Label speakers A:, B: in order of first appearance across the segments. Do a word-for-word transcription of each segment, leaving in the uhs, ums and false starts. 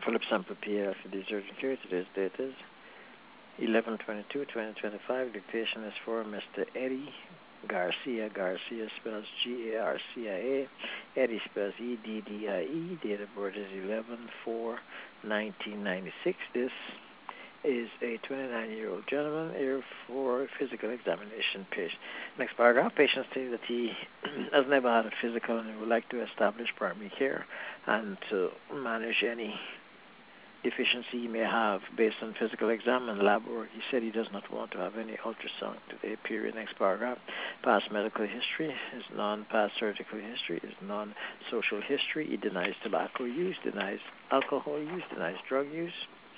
A: Philip Sample P L for the Urgent Care. Today's date is eleven twenty-two twenty twenty-five. Dictation is for Mister Eddie Garcia. Garcia spells G A R C I A. Eddie spells E D D I E. Date of birth is eleven four nineteen ninety-six. This is a twenty-nine-year-old gentleman here for physical examination. Patient. Next paragraph, patient states that he has never had a physical and would like to establish primary care and to manage any deficiency he may have based on physical exam and lab work. He said he does not want to have any ultrasound today, period. Next paragraph, past medical history is none, past surgical history is none, social history, he denies tobacco use, denies alcohol use, denies drug use.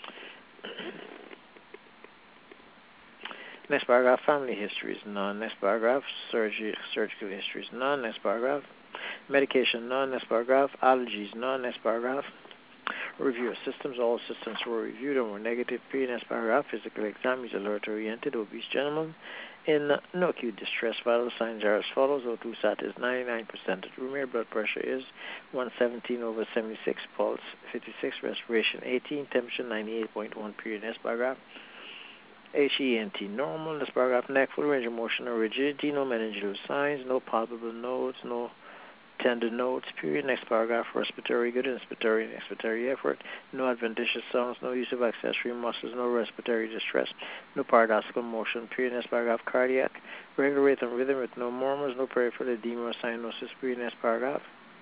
A: Next paragraph, family history is none. Next paragraph, surgery, surgical history is none. Next paragraph, medication none. Next paragraph, allergies none. Next paragraph, review of systems. All systems were reviewed and were negative. Period. Next paragraph, physical exam. He's alert-oriented, obese gentleman in no acute distress. Vital signs are as follows. O two sat is ninety-nine percent. Room air blood pressure is one seventeen over seventy-six. Pulse fifty-six. Respiration eighteen. Temperature ninety-eight point one. Period. Next paragraph, H E N T normal. Next paragraph, neck, full range of motion or rigidity. No meningeal signs. No palpable nodes. No tender nodes, period. Next paragraph, respiratory good, inspiratory and expiratory effort, no adventitious sounds, no use of accessory muscles, no respiratory distress, no paradoxical motion, period. Next paragraph, cardiac, regular rate and rhythm with no murmurs, no peripheral edema or cyanosis, period. Next paragraph,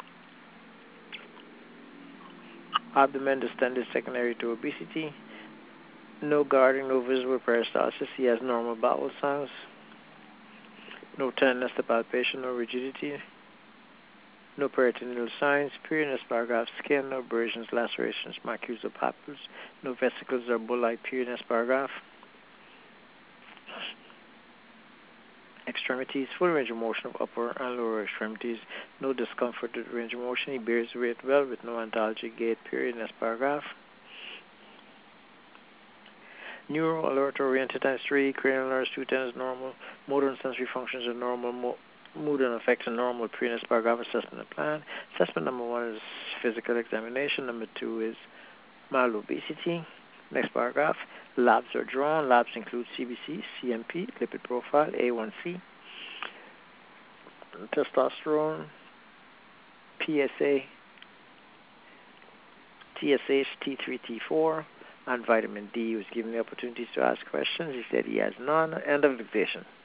A: abdomen distended secondary to obesity, no guarding, no visible peristalsis, he has normal bowel sounds, no tenderness to palpation, no rigidity, no peritoneal signs, period. Next paragraph, skin, no abrasions, lacerations, macules or papules, no vesicles or bullite, period. Next paragraph, extremities, full range of motion of upper and lower extremities, no discomfort with range of motion, he bears weight well with no antalgic gait, period. Next paragraph, neuro, alert, oriented times three, cranial nerves, two ten is normal, motor and sensory functions are normal, mo mood and effects are normal, period. Next paragraph, assessment and plan. Assessment number one is physical examination. Number two is mild obesity. Next paragraph, labs are drawn. Labs include C B C, C M P, lipid profile, A one C, testosterone, P S A, T S H, T three, T four, and vitamin D. He was given the opportunities to ask questions. He said he has none. End of dictation.